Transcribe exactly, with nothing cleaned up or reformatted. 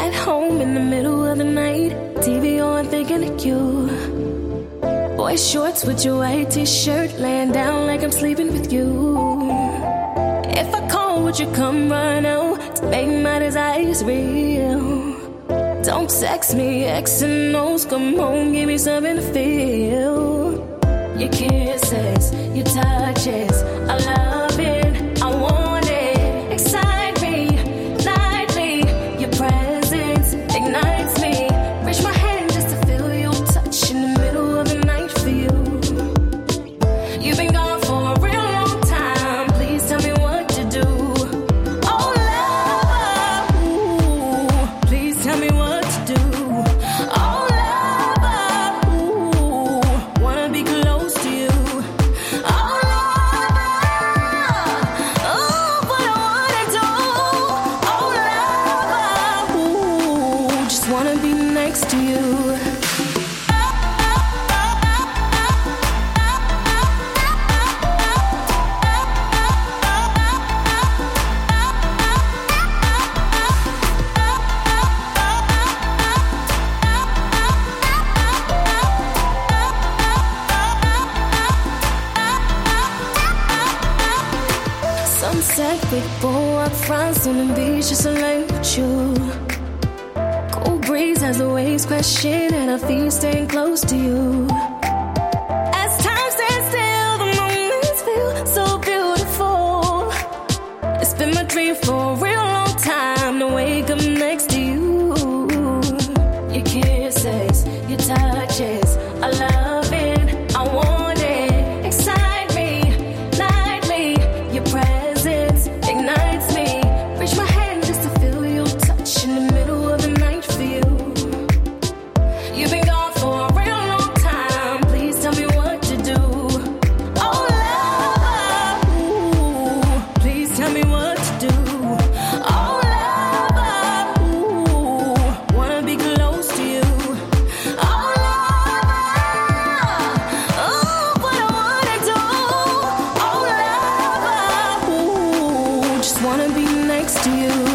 At home in the middle of the night, T V on thinking of you. Boy shorts with your white t-shirt, laying down like I'm sleeping with you. If I call, would you come run out to make my desires real? Don't text me, X and O's, come home, give me something to feel. Your kisses, your touches, I love it, I want it. Excite me, nightly, your presence ignites me. Reach my hand just to feel your touch in the middle of the night for you. You've been gone for a real long time, please tell me what to do. Oh love, ooh, please tell me what to do. Oh love, ooh, wanna be close to you. Oh love, oh what I wanna do. Oh love, ooh, just wanna be next to you. Sunset with boardwalk fronts on the beach, just alone with you. Cool breeze as the waves crashing and our feet staying close to you. As time stands still, the moments feel so beautiful. It's been my dream for a real long time to wake up next to you. Your kisses, your touches, I love it, I want it. Excite me, nightly, your presence ignites me. Reach my hand just to feel your touch in the middle of the night for you. You've been gone for a real long time, please tell me what to do. Oh love, ooh, please tell me what to do. Oh love, ooh, wanna be close to you. Oh love, oh what I wanna do. Oh love, ooh, just wanna be next to you.